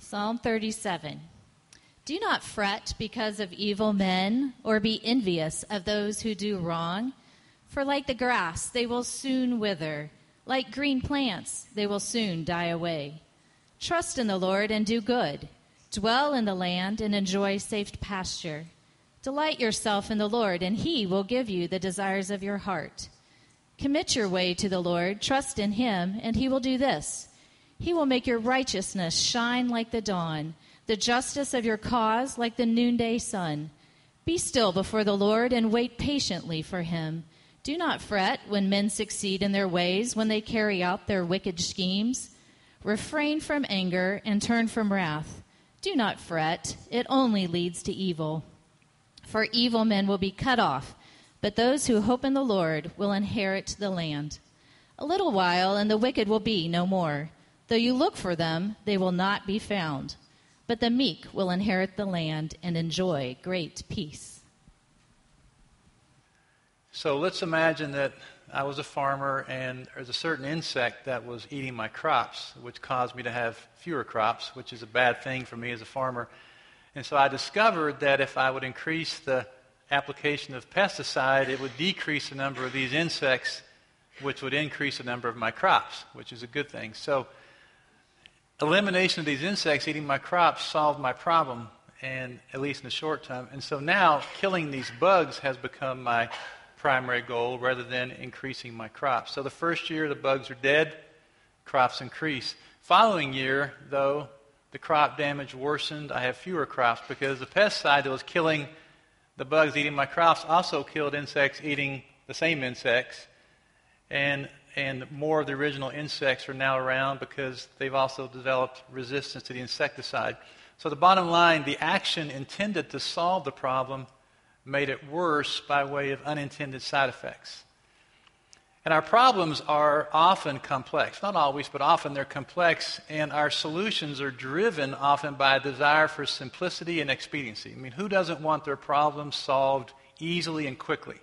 Psalm 37. Do not fret because of evil men, or be envious of those who do wrong. For like the grass, they will soon wither. Like green plants, they will soon die away. Trust in the Lord and do good. Dwell in the land and enjoy safe pasture. Delight yourself in the Lord, and he will give you the desires of your heart. Commit your way to the Lord, trust in him, and he will do this. He will make your righteousness shine like the dawn, the justice of your cause like the noonday sun. Be still before the Lord and wait patiently for him. Do not fret when men succeed in their ways, when they carry out their wicked schemes. Refrain from anger and turn from wrath. Do not fret, it only leads to evil. For evil men will be cut off, but those who hope in the Lord will inherit the land. A little while, and the wicked will be no more. Though you look for them, they will not be found. But the meek will inherit the land and enjoy great peace. So let's imagine that I was a farmer and there's a certain insect that was eating my crops, which caused me to have fewer crops, which is a bad thing for me as a farmer. And so I discovered that if I would increase the application of pesticide, it would decrease the number of these insects, which would increase the number of my crops, which is a good thing. So elimination of these insects eating my crops solved my problem, and at least in the short term. And so now killing these bugs has become my primary goal rather than increasing my crops. So the first year the bugs are dead, crops increase. Following year, though, the crop damage worsened. I have fewer crops because the pesticide that was killing the bugs eating my crops also killed insects eating the same insects. And more of the original insects are now around because they've also developed resistance to the insecticide. So the bottom line, the action intended to solve the problem made it worse by way of unintended side effects. And our problems are often complex. Not always, but often they're complex, and our solutions are driven often by a desire for simplicity and expediency. I mean, who doesn't want their problems solved easily and quickly?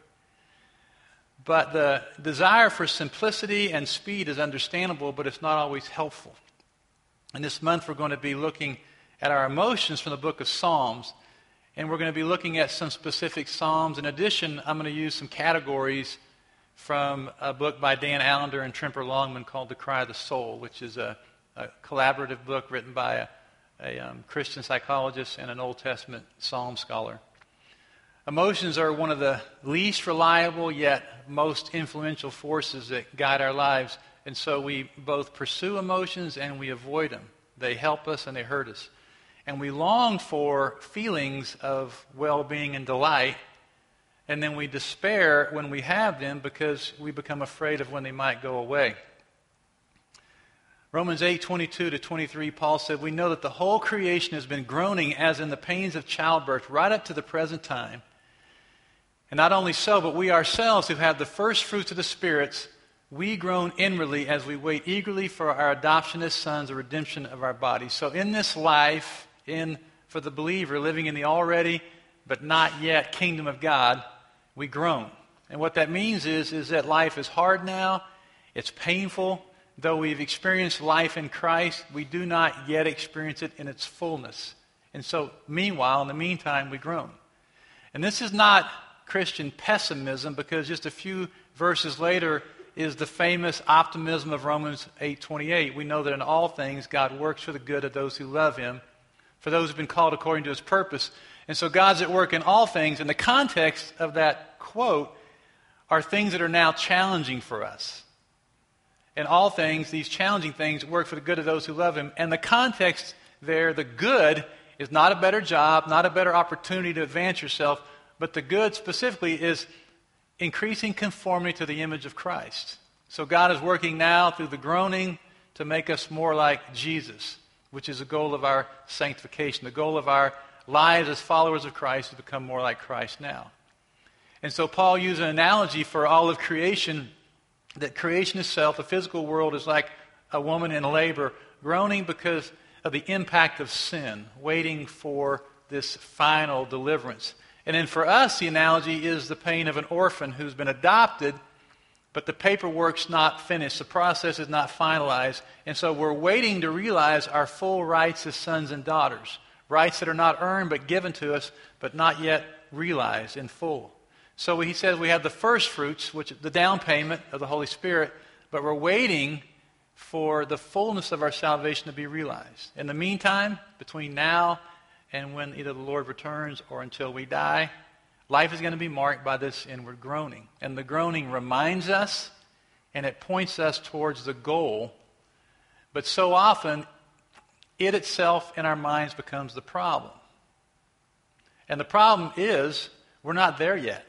But the desire for simplicity and speed is understandable, but it's not always helpful. And this month we're going to be looking at our emotions from the book of Psalms, and we're going to be looking at some specific Psalms. In addition, I'm going to use some categories from a book by Dan Allender and Tremper Longman called The Cry of the Soul, which is a collaborative book written by a Christian psychologist and an Old Testament Psalm scholar. Emotions are one of the least reliable yet most influential forces that guide our lives. And so we both pursue emotions and we avoid them. They help us and they hurt us. And we long for feelings of well-being and delight. And then we despair when we have them because we become afraid of when they might go away. Romans 8:22-23, Paul said, "We know that the whole creation has been groaning as in the pains of childbirth right up to the present time. And not only so, but we ourselves who have the first fruits of the spirits, we groan inwardly as we wait eagerly for our adoption as sons, the redemption of our bodies." So in this life, for the believer living in the already but not yet kingdom of God, we groan. And what that means is that life is hard now, it's painful. Though we've experienced life in Christ, we do not yet experience it in its fullness. And so, meanwhile, in the meantime, we groan. And this is not Christian pessimism, because just a few verses later is the famous optimism of Romans 8:28. We know that in all things God works for the good of those who love him, for those who have been called according to his purpose. And so God's at work in all things. And the context of that quote are things that are now challenging for us. In all things, these challenging things work for the good of those who love him. And the context there, the good, is not a better job, not a better opportunity to advance yourself, but the good specifically is increasing conformity to the image of Christ. So God is working now through the groaning to make us more like Jesus, which is the goal of our sanctification. The goal of our lives as followers of Christ is to become more like Christ now. And so Paul used an analogy for all of creation, that creation itself, the physical world, is like a woman in labor, groaning because of the impact of sin, waiting for this final deliverance. And then for us, the analogy is the pain of an orphan who's been adopted, but the paperwork's not finished. The process is not finalized. And so we're waiting to realize our full rights as sons and daughters. Rights that are not earned but given to us, but not yet realized in full. So he says we have the first fruits, which is the down payment of the Holy Spirit, but we're waiting for the fullness of our salvation to be realized. In the meantime, between now and when either the Lord returns or until we die, life is going to be marked by this inward groaning. And the groaning reminds us and it points us towards the goal. But so often, it itself in our minds becomes the problem. And the problem is, we're not there yet.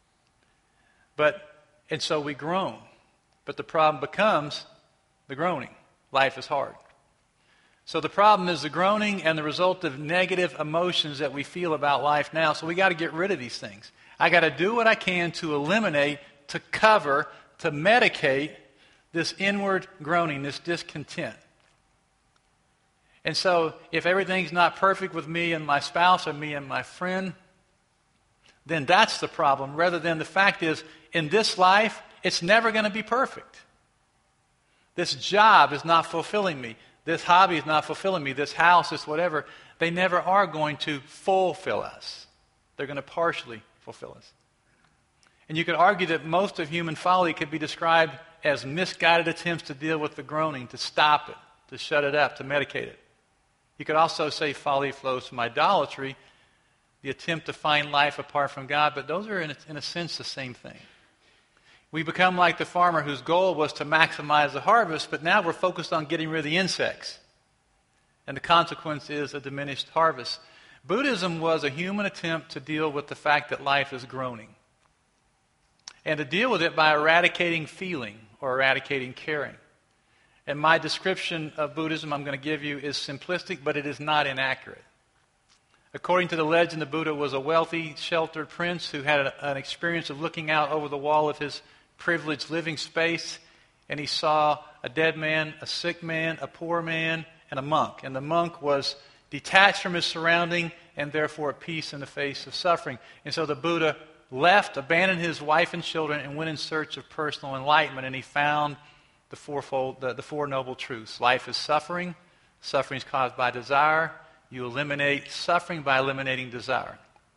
And so we groan. But the problem becomes the groaning. Life is hard. So the problem is the groaning and the result of negative emotions that we feel about life now. So we got to get rid of these things. I got to do what I can to eliminate, to cover, to medicate this inward groaning, this discontent. And so if everything's not perfect with me and my spouse or me and my friend, then that's the problem, rather than the fact is, in this life, it's never going to be perfect. This job is not fulfilling me. This hobby is not fulfilling me. This house, this whatever. They never are going to fulfill us. They're going to partially fulfill us. And you could argue that most of human folly could be described as misguided attempts to deal with the groaning, to stop it, to shut it up, to medicate it. You could also say folly flows from idolatry, the attempt to find life apart from God, but those are in a sense the same thing. We become like the farmer whose goal was to maximize the harvest, but now we're focused on getting rid of the insects. And the consequence is a diminished harvest. Buddhism was a human attempt to deal with the fact that life is groaning. And to deal with it by eradicating feeling or eradicating caring. And my description of Buddhism I'm going to give you is simplistic, but it is not inaccurate. According to the legend, the Buddha was a wealthy, sheltered prince who had an experience of looking out over the wall of his privileged living space, and he saw a dead man, a sick man, a poor man, and a monk. And the monk was detached from his surrounding and therefore at peace in the face of suffering. And so the Buddha left, abandoned his wife and children, and went in search of personal enlightenment, and he found the Four Noble Truths. Life is suffering. Suffering is caused by desire. You eliminate suffering by eliminating desire.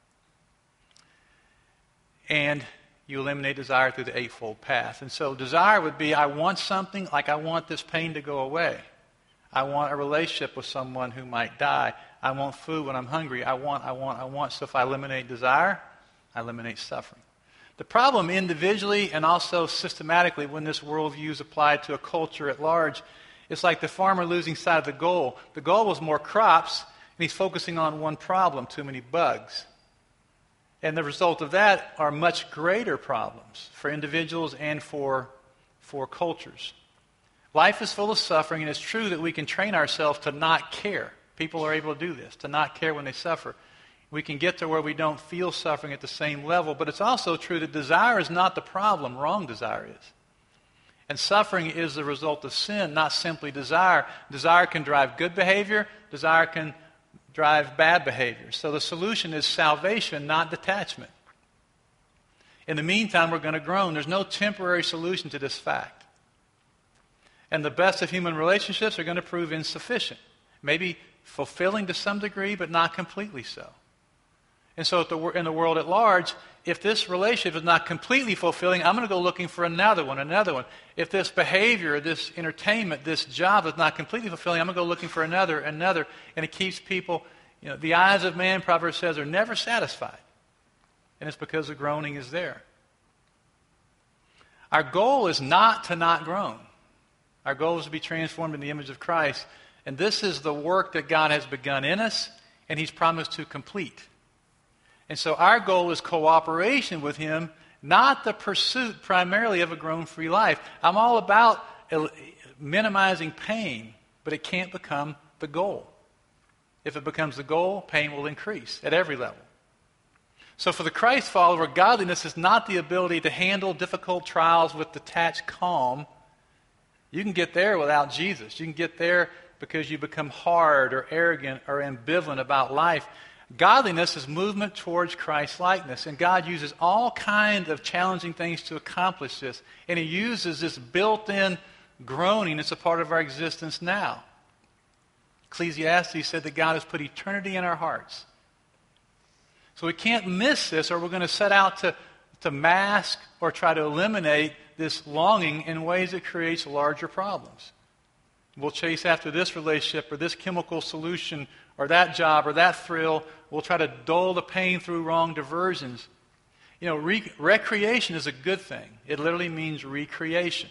And you eliminate desire through the Eightfold Path. And so desire would be, I want something, like I want this pain to go away. I want a relationship with someone who might die. I want food when I'm hungry. I want. So if I eliminate desire, I eliminate suffering. The problem individually and also systematically when this worldview is applied to a culture at large, it's like the farmer losing sight of the goal. The goal was more crops, and he's focusing on one problem, too many bugs. And the result of that are much greater problems for individuals and for cultures. Life is full of suffering, and it's true that we can train ourselves to not care. People are able to do this, to not care when they suffer. We can get to where we don't feel suffering at the same level, but it's also true that desire is not the problem, wrong desire is. And suffering is the result of sin, not simply desire. Desire can drive good behavior, desire can drive bad behavior. So the solution is salvation, not detachment. In the meantime, we're going to groan. There's no temporary solution to this fact. And the best of human relationships are going to prove insufficient. Maybe fulfilling to some degree, but not completely so. And so in the world at large, if this relationship is not completely fulfilling, I'm going to go looking for another one. If this behavior, this entertainment, this job is not completely fulfilling, I'm going to go looking for another. And it keeps people, the eyes of man, Proverbs says, are never satisfied. And it's because the groaning is there. Our goal is not to not groan. Our goal is to be transformed in the image of Christ. And this is the work that God has begun in us, and He's promised to complete. And so our goal is cooperation with Him, not the pursuit primarily of a groan-free life. I'm all about minimizing pain, but it can't become the goal. If it becomes the goal, pain will increase at every level. So for the Christ follower, godliness is not the ability to handle difficult trials with detached calm. You can get there without Jesus. You can get there because you become hard or arrogant or ambivalent about life. Godliness is movement towards Christ-likeness, and God uses all kinds of challenging things to accomplish this. And He uses this built-in groaning as a part of our existence now. Ecclesiastes said that God has put eternity in our hearts. So we can't miss this, or we're going to set out to mask or try to eliminate this longing in ways that creates larger problems. We'll chase after this relationship or this chemical solution or that job or that thrill. We'll try to dull the pain through wrong diversions. You know, recreation is a good thing. It literally means recreation.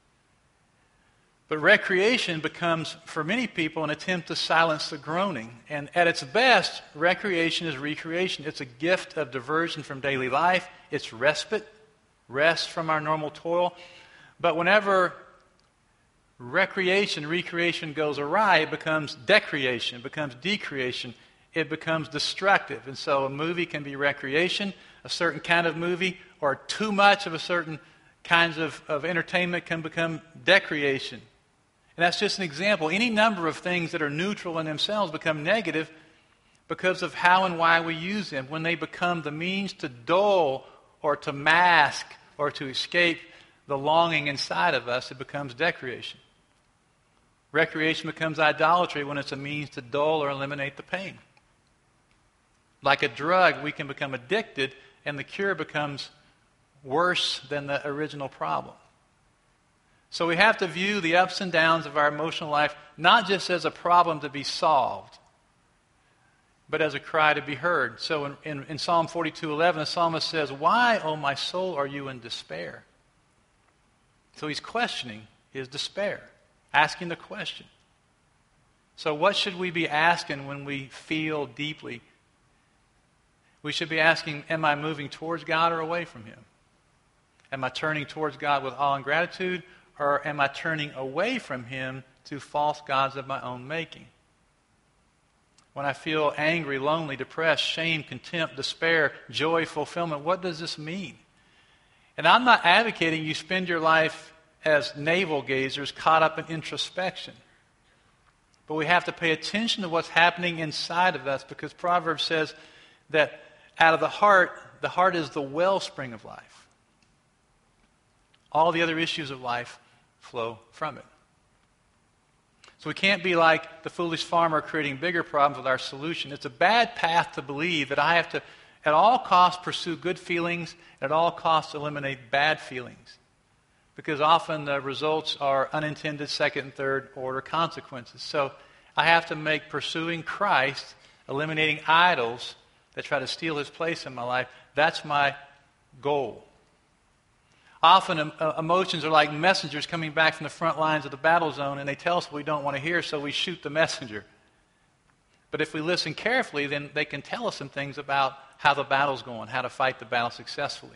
But recreation becomes, for many people, an attempt to silence the groaning. And at its best, recreation is recreation. It's a gift of diversion from daily life. It's respite, rest from our normal toil. But whenever recreation goes awry, it becomes decreation, it becomes decreation, it becomes destructive. And so a movie can be recreation, a certain kind of movie, or too much of a certain kinds of entertainment can become decreation. And that's just an example. Any number of things that are neutral in themselves become negative because of how and why we use them. When they become the means to dull or to mask or to escape the longing inside of us, it becomes decreation. Recreation becomes idolatry when it's a means to dull or eliminate the pain. Like a drug, we can become addicted, and the cure becomes worse than the original problem. So we have to view the ups and downs of our emotional life not just as a problem to be solved, but as a cry to be heard. So in Psalm 42:11, the psalmist says, "Why, O my soul, are you in despair?" So he's questioning his despair, asking the question. So what should we be asking when we feel deeply? We should be asking, am I moving towards God or away from Him? Am I turning towards God with awe and gratitude, or am I turning away from Him to false gods of my own making? When I feel angry, lonely, depressed, shame, contempt, despair, joy, fulfillment, what does this mean? And I'm not advocating you spend your life as navel gazers caught up in introspection. But we have to pay attention to what's happening inside of us, because Proverbs says that out of the heart is the wellspring of life. All the other issues of life flow from it. So we can't be like the foolish farmer creating bigger problems with our solution. It's a bad path to believe that I have to, at all costs, pursue good feelings, and at all costs eliminate bad feelings. Because often the results are unintended second and third order consequences. So I have to make pursuing Christ, eliminating idols that try to steal His place in my life, that's my goal. Often emotions are like messengers coming back from the front lines of the battle zone, and they tell us what we don't want to hear, so we shoot the messenger. But if we listen carefully, then they can tell us some things about how the battle's going, how to fight the battle successfully.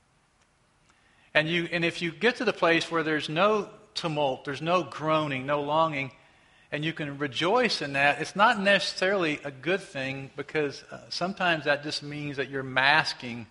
And if you get to the place where there's no tumult, there's no groaning, no longing, and you can rejoice in that, it's not necessarily a good thing, because sometimes that just means that you're masking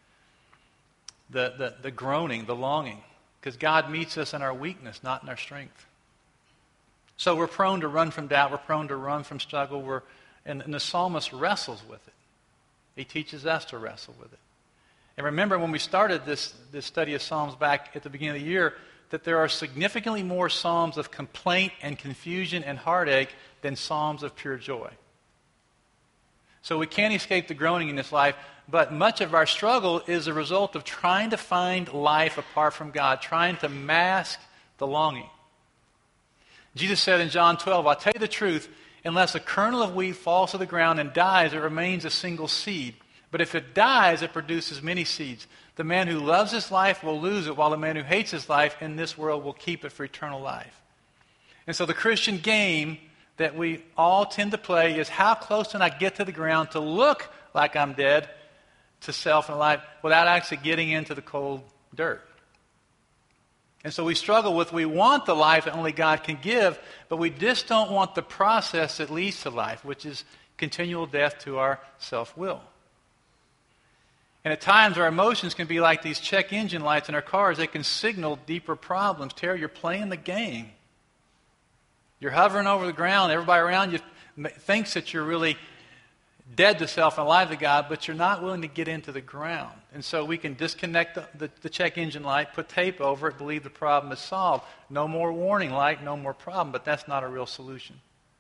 the groaning, the longing, because God meets us in our weakness, not in our strength. So we're prone to run from doubt, we're prone to run from struggle, and the psalmist wrestles with it. He teaches us to wrestle with it. And remember, when we started this study of Psalms back at the beginning of the year, that there are significantly more psalms of complaint and confusion and heartache than psalms of pure joy. So we can't escape the groaning in this life, but much of our struggle is a result of trying to find life apart from God, trying to mask the longing. Jesus said in John 12, "I'll tell you the truth, unless a kernel of wheat falls to the ground and dies, it remains a single seed. But if it dies, it produces many seeds. The man who loves his life will lose it, while the man who hates his life in this world will keep it for eternal life." And so the Christian game that we all tend to play is, how close can I get to the ground to look like I'm dead to self and life without actually getting into the cold dirt? And so we struggle with, we want the life that only God can give, but we just don't want the process that leads to life, which is continual death to our self-will. And at times our emotions can be like these check engine lights in our cars. They can signal deeper problems. Terry, you're playing the game. You're hovering over the ground. Everybody around you thinks that you're really dead to self and alive to God, but you're not willing to get into the ground. And so we can disconnect the check engine light, put tape over it, believe the problem is solved. No more warning light, no more problem, but that's not a real solution.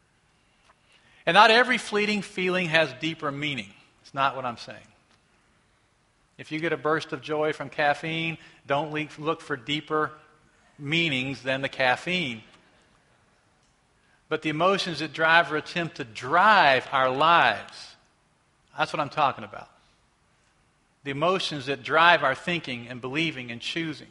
And not every fleeting feeling has deeper meaning. It's not what I'm saying. If you get a burst of joy from caffeine, don't look for deeper meanings than the caffeine. But the emotions that drive or attempt to drive our lives, that's what I'm talking about. The emotions that drive our thinking and believing and choosing.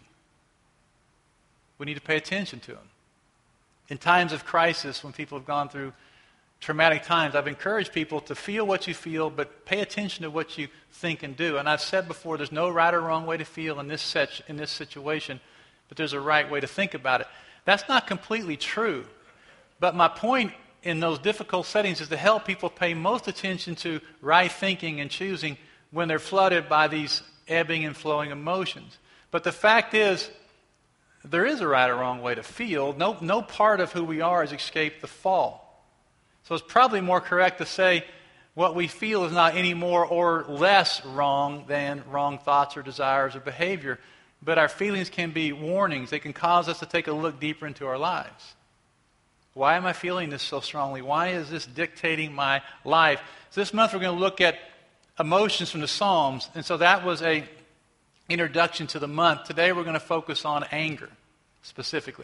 We need to pay attention to them. In times of crisis, when people have gone through traumatic times, I've encouraged people to feel what you feel, but pay attention to what you think and do. And I've said before, there's no right or wrong way to feel in this situation, but there's a right way to think about it. That's not completely true. But my point in those difficult settings is to help people pay most attention to right thinking and choosing when they're flooded by these ebbing and flowing emotions. But the fact is, there is a right or wrong way to feel. No part of who we are has escaped the fall. So it's probably more correct to say what we feel is not any more or less wrong than wrong thoughts or desires or behavior. But our feelings can be warnings. They can cause us to take a look deeper into our lives. Why am I feeling this so strongly? Why is this dictating my life? So this month we're going to look at emotions from the Psalms. And so that was an introduction to the month. Today we're going to focus on anger specifically.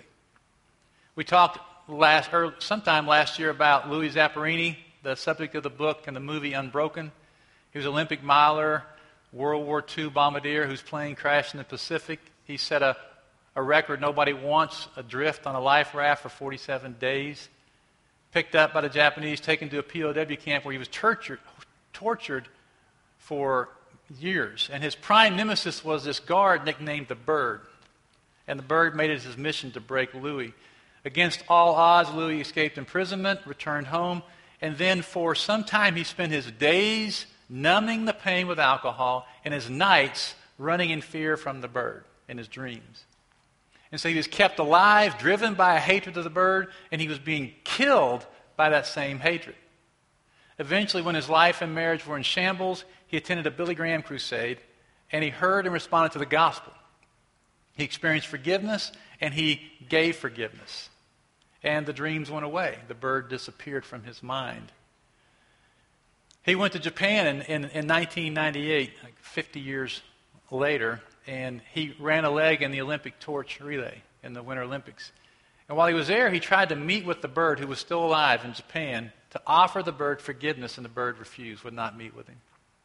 We talked sometime last year about Louis Zamperini, the subject of the book and the movie Unbroken. He was an Olympic miler, World War II bombardier whose plane crashed in the Pacific. He set a record nobody wants, adrift on a life raft for 47 days. Picked up by the Japanese, taken to a POW camp where he was tortured for years. And his prime nemesis was this guard nicknamed the Bird. And the Bird made it his mission to break Louis. Against all odds, Louis escaped imprisonment, returned home, and then for some time he spent his days numbing the pain with alcohol and his nights running in fear from the Bird in his dreams. And so he was kept alive, driven by a hatred of the Bird, and he was being killed by that same hatred. Eventually, when his life and marriage were in shambles, he attended a Billy Graham crusade, and he heard and responded to the gospel. He experienced forgiveness, and he gave forgiveness. And the dreams went away. The Bird disappeared from his mind. He went to Japan in 1998, like 50 years later, and he ran a leg in the Olympic torch relay in the Winter Olympics. And while he was there, he tried to meet with the Bird, who was still alive in Japan, to offer the Bird forgiveness, and the Bird refused, would not meet with him.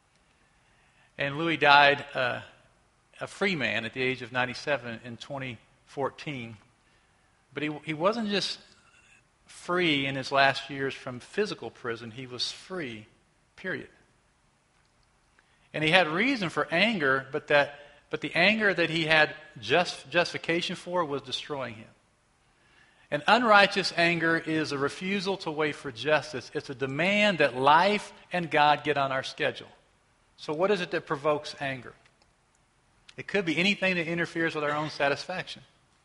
And Louis died a free man at the age of 97 in 2014. But he wasn't just free in his last years from physical prison. He was free, period. And he had reason for anger, but the anger that he had justification for was destroying him. And unrighteous anger is a refusal to wait for justice. It's a demand that life and God get on our schedule. So what is it that provokes anger? It could be anything that interferes with our own satisfaction.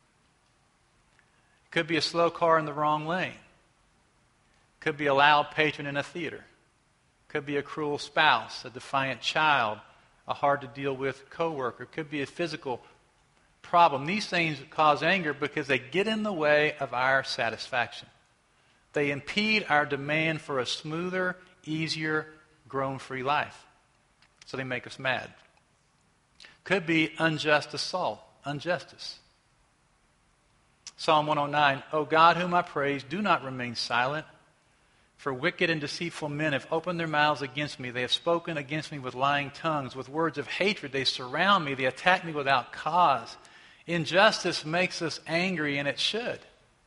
It could be a slow car in the wrong lane. It could be a loud patron in a theater. It could be a cruel spouse, a defiant child, a hard-to-deal-with coworker. It could be a physical problem. These things cause anger because they get in the way of our satisfaction. They impede our demand for a smoother, easier, groan-free life. So they make us mad. Could be unjust assault, injustice. Psalm 109, O God, whom I praise, do not remain silent. For wicked and deceitful men have opened their mouths against me. They have spoken against me with lying tongues. With words of hatred they surround me. They attack me without cause. Injustice makes us angry, and it should.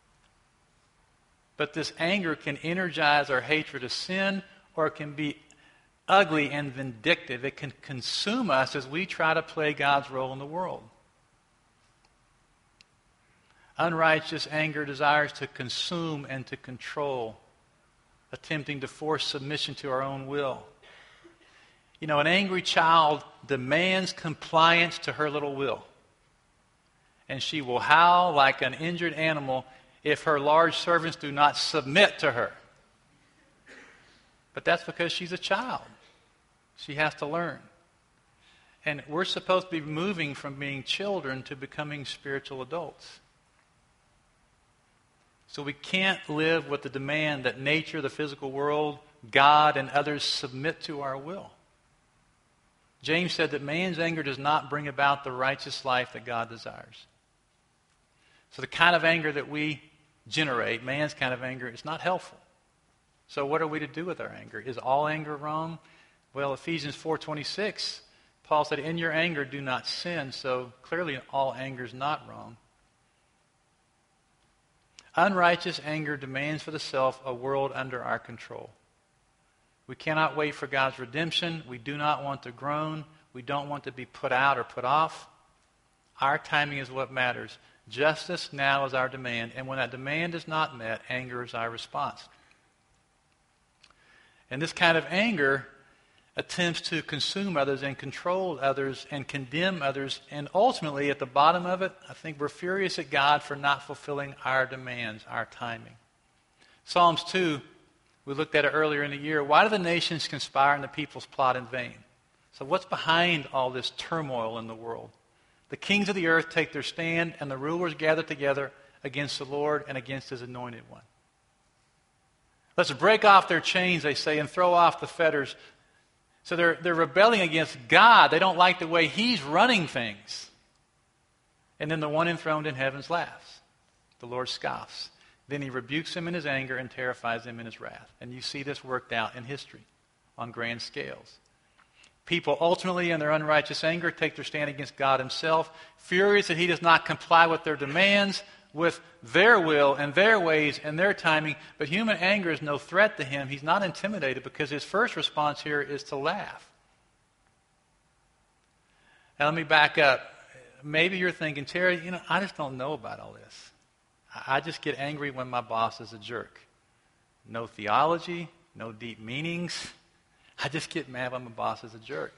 But this anger can energize our hatred of sin, or it can be ugly and vindictive. It can consume us as we try to play God's role in the world. Unrighteous anger desires to consume and to control, attempting to force submission to our own will. You know, an angry child demands compliance to her little will. And she will howl like an injured animal if her large servants do not submit to her. But that's because she's a child. She has to learn. And we're supposed to be moving from being children to becoming spiritual adults. So we can't live with the demand that nature, the physical world, God, and others submit to our will. James said that man's anger does not bring about the righteous life that God desires. So the kind of anger that we generate, man's kind of anger, is not helpful. So what are we to do with our anger? Is all anger wrong? Well, Ephesians 4:26, Paul said, in your anger do not sin. So clearly all anger is not wrong. Unrighteous anger demands for the self a world under our control. We cannot wait for God's redemption. We do not want to groan. We don't want to be put out or put off. Our timing is what matters. Justice now is our demand, and when that demand is not met, anger is our response. And this kind of anger attempts to consume others and control others and condemn others, and ultimately, at the bottom of it, I think we're furious at God for not fulfilling our demands, our timing. Psalms 2, we looked at it earlier in the year. Why do the nations conspire and the peoples plot in vain? So what's behind all this turmoil in the world? The kings of the earth take their stand, and the rulers gather together against the Lord and against His anointed one. Let's break off their chains, they say, and throw off the fetters. So they're rebelling against God. They don't like the way He's running things. And then the one enthroned in heavens laughs. The Lord scoffs. Then He rebukes them in His anger and terrifies them in His wrath. And you see this worked out in history on grand scales. People ultimately, in their unrighteous anger, take their stand against God Himself, furious that He does not comply with their demands, with their will and their ways and their timing. But human anger is no threat to Him. He's not intimidated because His first response here is to laugh. Now let me back up. Maybe you're thinking, Terry, I just don't know about all this. I just get angry when my boss is a jerk. No theology, no deep meanings. I just get mad when my boss is a jerk.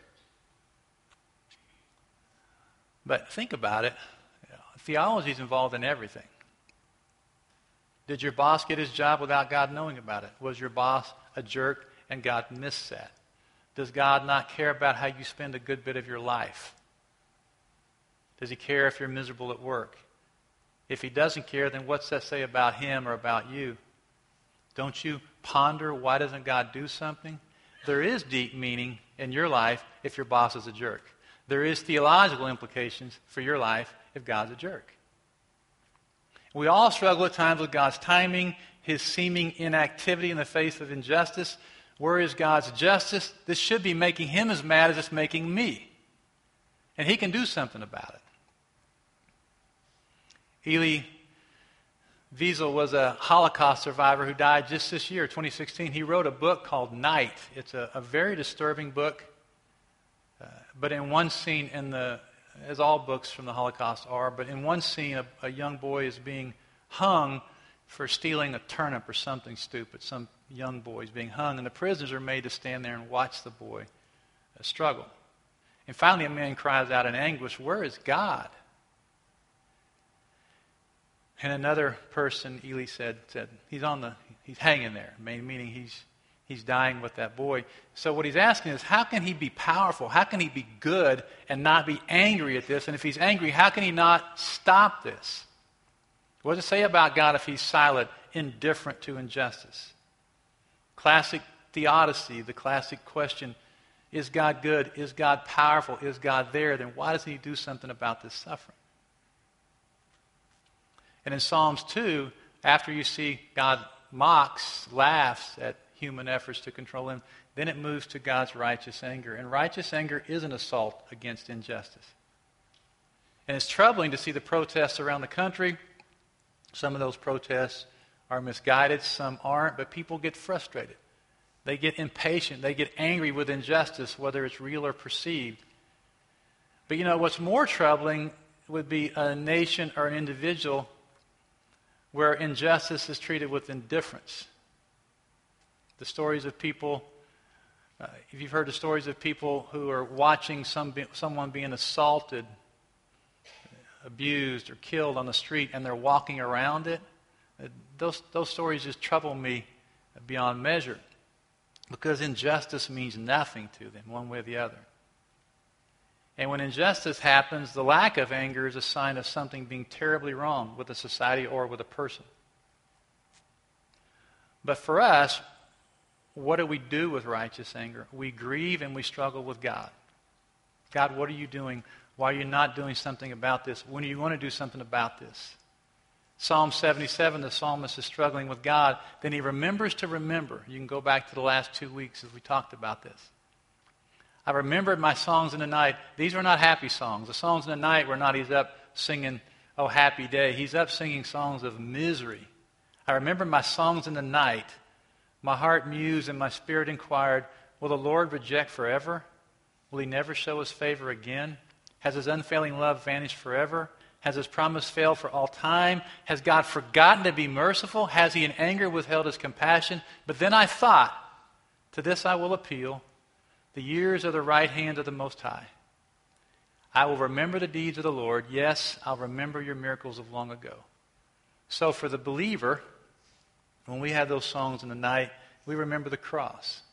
But think about it. Theology is involved in everything. Did your boss get his job without God knowing about it? Was your boss a jerk and God missed that? Does God not care about how you spend a good bit of your life? Does He care if you're miserable at work? If He doesn't care, then what's that say about Him or about you? Don't you ponder, why doesn't God do something? There is deep meaning in your life if your boss is a jerk. There is theological implications for your life if God's a jerk. We all struggle at times with God's timing, His seeming inactivity in the face of injustice. Where is God's justice? This should be making Him as mad as it's making me. And He can do something about it. Elie Wiesel was a Holocaust survivor who died just this year, 2016. He wrote a book called Night. It's a very disturbing book. But in one scene, as all books from the Holocaust are, but in one scene, a young boy is being hung for stealing a turnip or something stupid. Some young boy is being hung, and the prisoners are made to stand there and watch the boy struggle. And finally, a man cries out in anguish, "Where is God?" And another person, Elie said he's hanging there, meaning he's dying with that boy. So what he's asking is, how can he be powerful? How can he be good and not be angry at this? And if he's angry, how can he not stop this? What does it say about God if He's silent, indifferent to injustice? Classic theodicy, the classic question, is God good? Is God powerful? Is God there? Then why doesn't He do something about this suffering? And in Psalms 2, after you see God laughs at human efforts to control Him, then it moves to God's righteous anger. And righteous anger is an assault against injustice. And it's troubling to see the protests around the country. Some of those protests are misguided, some aren't, but people get frustrated. They get impatient. They get angry with injustice, whether it's real or perceived. But what's more troubling would be a nation or an individual where injustice is treated with indifference. The stories of people, if you've heard the stories of people who are watching someone being assaulted, abused, or killed on the street, and they're walking around it, those stories just trouble me beyond measure. because injustice means nothing to them, one way or the other. And when injustice happens, the lack of anger is a sign of something being terribly wrong with a society or with a person. But for us, what do we do with righteous anger? We grieve and we struggle with God. God, what are you doing? Why are you not doing something about this? When are you going to do something about this? Psalm 77, the psalmist is struggling with God. Then he remembers to remember. You can go back to the last 2 weeks as we talked about this. I remembered my songs in the night. These were not happy songs. The songs in the night were not he's up singing, oh, happy day. He's up singing songs of misery. I remember my songs in the night. My heart mused and my spirit inquired, will the Lord reject forever? Will he never show his favor again? Has his unfailing love vanished forever? Has his promise failed for all time? Has God forgotten to be merciful? Has he in anger withheld his compassion? But then I thought, to this I will appeal, the years of the right hand of the Most High. I will remember the deeds of the Lord. Yes, I'll remember your miracles of long ago. So for the believer, when we have those songs in the night, we remember the cross.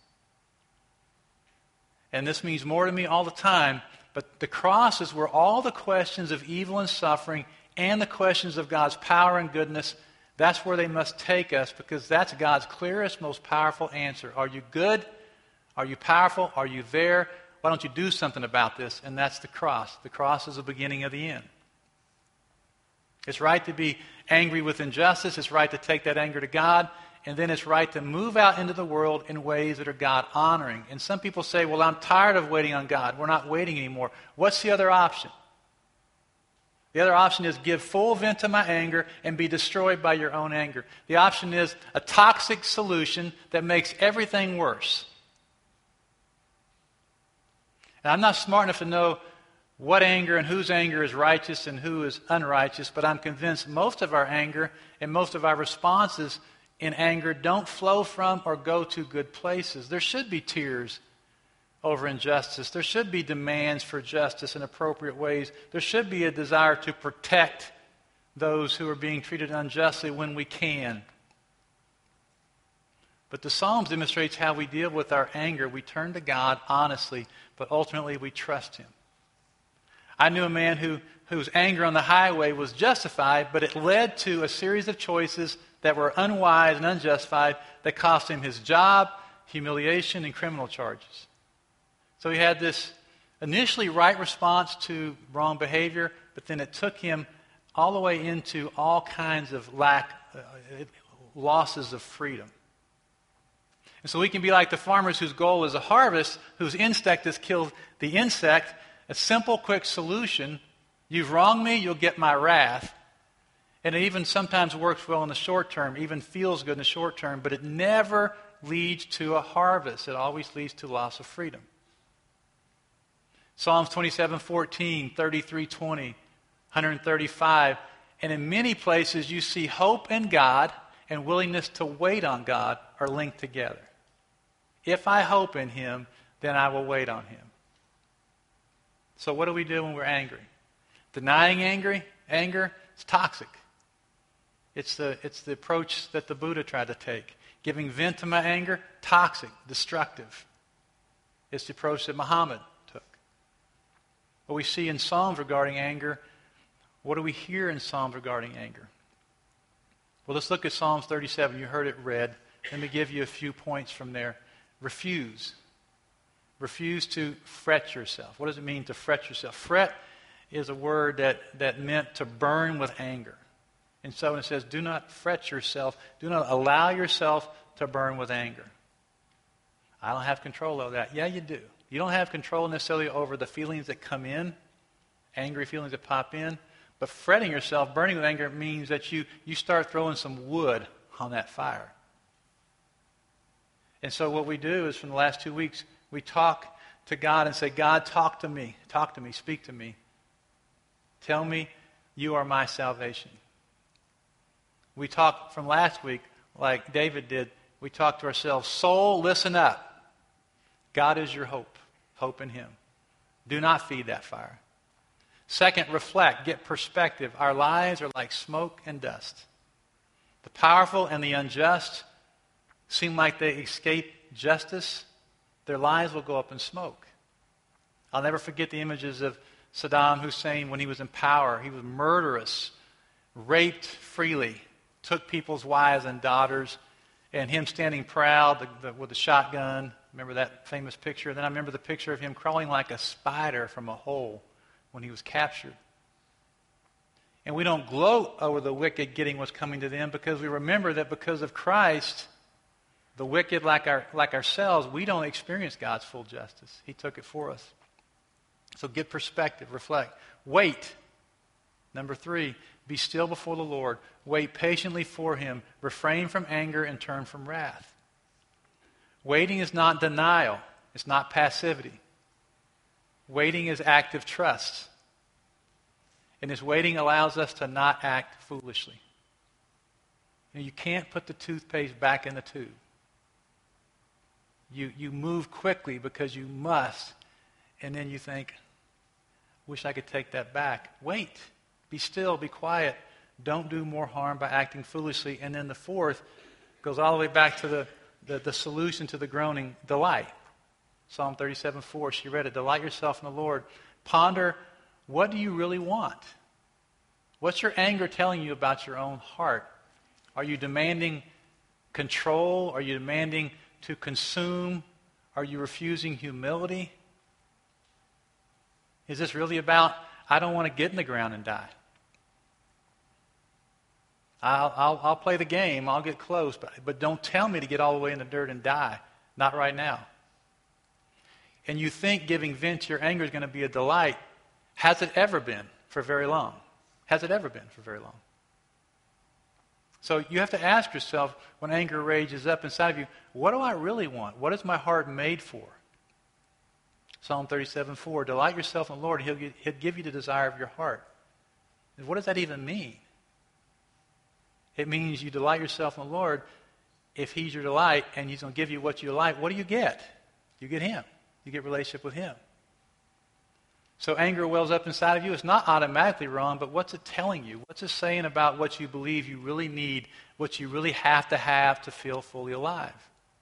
And this means more to me all the time, but the cross is where all the questions of evil and suffering and the questions of God's power and goodness, that's where they must take us, because that's God's clearest, most powerful answer. Are you good? Are you powerful? Are you there? Why don't you do something about this? And that's the cross. The cross is the beginning of the end. It's right to be angry with injustice. It's right to take that anger to God. And then it's right to move out into the world in ways that are God-honoring. And some people say, well, I'm tired of waiting on God. We're not waiting anymore. What's the other option? The other option is give full vent to my anger and be destroyed by your own anger. The option is a toxic solution that makes everything worse. And I'm not smart enough to know what anger and whose anger is righteous and who is unrighteous, but I'm convinced most of our anger and most of our responses in anger don't flow from or go to good places. There should be tears over injustice. There should be demands for justice in appropriate ways. There should be a desire to protect those who are being treated unjustly when we can. But the Psalms demonstrates how we deal with our anger. We turn to God honestly, but ultimately we trust Him. I knew a man whose anger on the highway was justified, but it led to a series of choices that were unwise and unjustified that cost him his job, humiliation, and criminal charges. So he had this initially right response to wrong behavior, but then it took him all the way into all kinds of losses of freedom. And so we can be like the farmers whose goal is a harvest, whose instinct is kill the insect. A simple, quick solution. You've wronged me, you'll get my wrath. And it even sometimes works well in the short term, even feels good in the short term, but it never leads to a harvest. It always leads to loss of freedom. Psalms 27:14, 33:20, 135. And in many places you see hope in God and willingness to wait on God are linked together. If I hope in Him, then I will wait on Him. So what do we do when we're angry? Denying anger is toxic. It's the approach that the Buddha tried to take. Giving vent to my anger, toxic, destructive. It's the approach that Muhammad took. What we see in Psalms regarding anger, what do we hear in Psalms regarding anger? Well, let's look at Psalms 37. You heard it read. Let me give you a few points from there. Refuse. Refuse to fret yourself. What does it mean to fret yourself? Fret is a word that meant to burn with anger. And so it says, do not fret yourself. Do not allow yourself to burn with anger. I don't have control over that. Yeah, you do. You don't have control necessarily over the feelings that come in, angry feelings that pop in. But fretting yourself, burning with anger, means that you start throwing some wood on that fire. And so what we do is, from the last 2 weeks, we talk to God and say, God, talk to me, speak to me. Tell me you are my salvation. We talked from last week, like David did, we talked to ourselves, soul, listen up. God is your hope. Hope in Him. Do not feed that fire. Second, reflect, get perspective. Our lives are like smoke and dust. The powerful and the unjust seem like they escape justice, their lives will go up in smoke. I'll never forget the images of Saddam Hussein when he was in power. He was murderous, raped freely, took people's wives and daughters, and him standing proud with a shotgun. Remember that famous picture? Then I remember the picture of him crawling like a spider from a hole when he was captured. And we don't gloat over the wicked getting what's coming to them because we remember that because of Christ, the wicked like ourselves, we don't experience God's full justice. He took it for us. So get perspective, reflect. Wait. Number 3, be still before the Lord. Wait patiently for Him. Refrain from anger and turn from wrath. Waiting is not denial. It's not passivity. Waiting is active trust. And this waiting allows us to not act foolishly. You can't put the toothpaste back in the tube. You move quickly because you must, and then you think, wish I could take that back. Wait. Be still. Be quiet. Don't do more harm by acting foolishly. And then the 4th goes all the way back to the solution to the groaning, delight. Psalm 37:4, she read it. Delight yourself in the Lord. Ponder, what do you really want? What's your anger telling you about your own heart? Are you demanding control? Are you demanding to consume? Are you refusing humility? Is this really about, I don't want to get in the ground and die? I'll play the game, I'll get close, but don't tell me to get all the way in the dirt and die. Not right now. And you think giving vent to your anger is going to be a delight. Has it ever been for very long? Has it ever been for very long? So you have to ask yourself, when anger rages up inside of you, what do I really want? What is my heart made for? Psalm 37:4, delight yourself in the Lord, and He'll give you the desire of your heart. And what does that even mean? It means you delight yourself in the Lord. If He's your delight and He's going to give you what you like, what do you get? You get Him. You get relationship with Him. So anger wells up inside of you. It's not automatically wrong, but what's it telling you? What's it saying about what you believe you really need, what you really have to feel fully alive?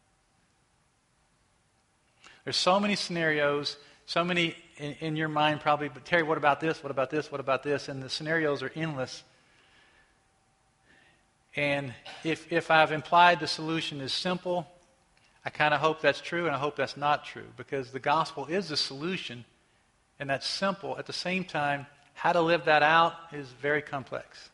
There's so many scenarios, so many in your mind probably, but Terry, what about this? What about this? What about this? And the scenarios are endless. And if I've implied the solution is simple, I kind of hope that's true, and I hope that's not true, because the gospel is the solution, and that's simple. At the same time, how to live that out is very complex.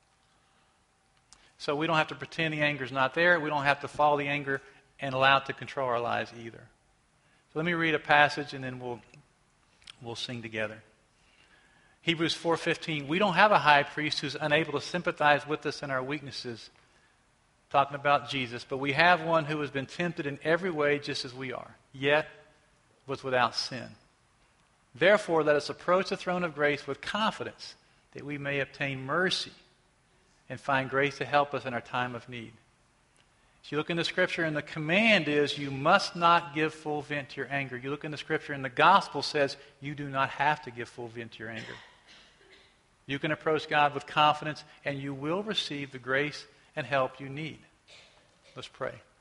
So we don't have to pretend the anger is not there. We don't have to follow the anger and allow it to control our lives either. So let me read a passage, and then we'll sing together. Hebrews 4:15, we don't have a high priest who's unable to sympathize with us in our weaknesses, talking about Jesus, but we have one who has been tempted in every way just as we are, yet was without sin. Therefore, let us approach the throne of grace with confidence that we may obtain mercy and find grace to help us in our time of need. So you look in the Scripture, and the command is you must not give full vent to your anger. You look in the Scripture, and the gospel says you do not have to give full vent to your anger. You can approach God with confidence, and you will receive the grace and help you need. Let's pray.